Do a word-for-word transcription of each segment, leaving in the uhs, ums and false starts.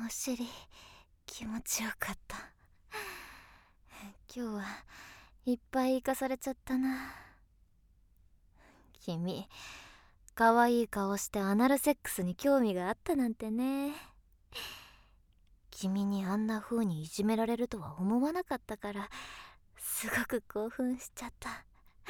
お尻気持ちよかった。今日はいっぱい生かされちゃったな。君可愛い顔してアナルセックスに興味があったなんてね。君にあんな風にいじめられるとは思わなかったからすごく興奮しちゃった。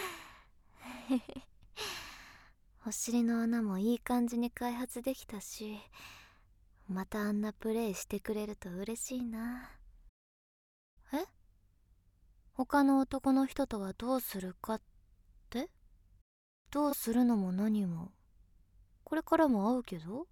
お尻の穴もいい感じに開発できたし、またあんなプレイしてくれると嬉しいな。え？他の男の人とはどうするかって？どうするのも何もこれからも会うけど。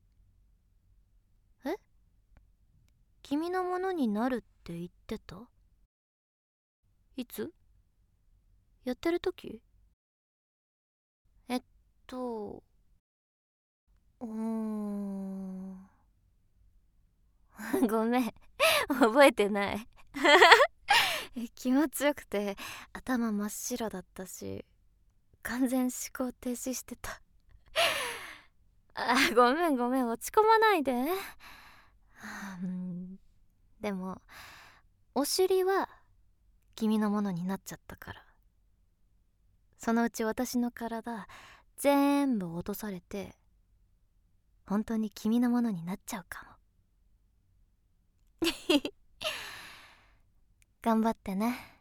え？君のものになるって言ってた？いつ？やってる時？えっとうーんごめん覚えてない気持ちよくて頭真っ白だったし完全思考停止してたあ、ごめんごめん、落ち込まないで。うん、でもお尻は君のものになっちゃったから、そのうち私の体全部落とされて本当に君のものになっちゃうかも頑張ってね。